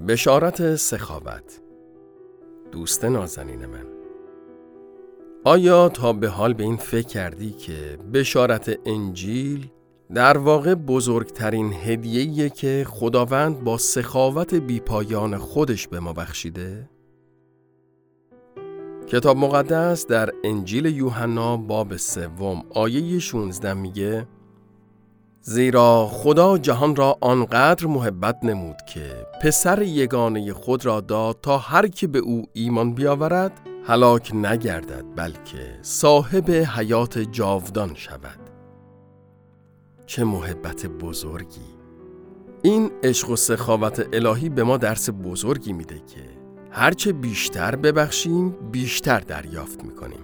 بشارت سخاوت. دوست نازنین من، آیا تا به حال به این فکر کردی که بشارت انجیل در واقع بزرگترین هدیه‌ایه که خداوند با سخاوت بیپایان خودش به ما بخشیده؟ کتاب مقدس در انجیل یوحنا باب 3 آیه 16 میگه: زیرا خدا جهان را آنقدر محبت نمود که پسر یگانه خود را داد تا هر که به او ایمان بیاورد هلاک نگردد بلکه صاحب حیات جاودان شود. چه محبت بزرگی! این عشق و سخاوت الهی به ما درس بزرگی میده که هرچه بیشتر ببخشیم بیشتر دریافت میکنیم.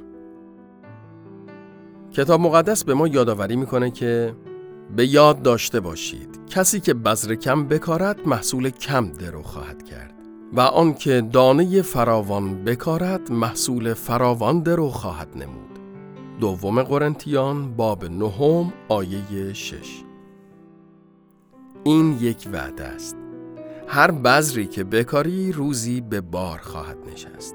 کتاب مقدس به ما یادآوری میکنه که به یاد داشته باشید کسی که بذر کم بکارد محصول کم درو خواهد کرد و آن که دانه فراوان بکارد محصول فراوان درو خواهد نمود. دوم قرنتیان باب 9 آیه 6. این یک وعده است. هر بذری که بکاری روزی به بار خواهد نشست.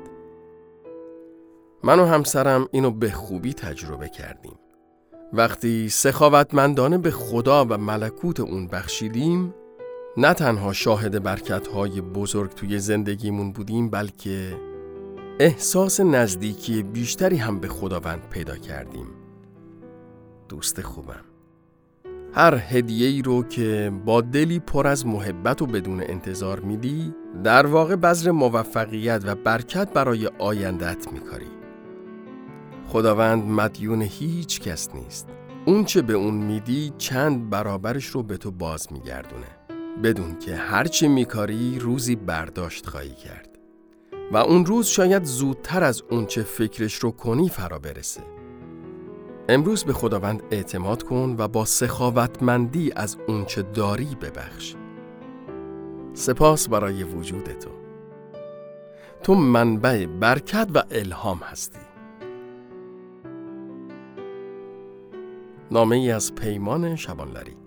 من و همسرم اینو به خوبی تجربه کردیم. وقتی سخاوتمندانه به خدا و ملکوت اون بخشیدیم، نه تنها شاهد برکت‌های بزرگ توی زندگیمون بودیم، بلکه احساس نزدیکی بیشتری هم به خداوند پیدا کردیم. دوست خوبم، هر هدیه‌ای رو که با دلی پر از محبت و بدون انتظار میدی، در واقع بذر موفقیت و برکت برای آینده‌ات میکاری. خداوند مدیون هیچ کس نیست. اون چه به اون میدی چند برابرش رو به تو باز میگردونه. بدون که هر چه میکاری روزی برداشت خواهی کرد و اون روز شاید زودتر از اون چه فکرش رو کنی فرا برسه. امروز به خداوند اعتماد کن و با سخاوتمندی از اون چه داری ببخش. سپاس برای وجود تو. تو منبع برکت و الهام هستی. نامه ای از پیمان شبانلری.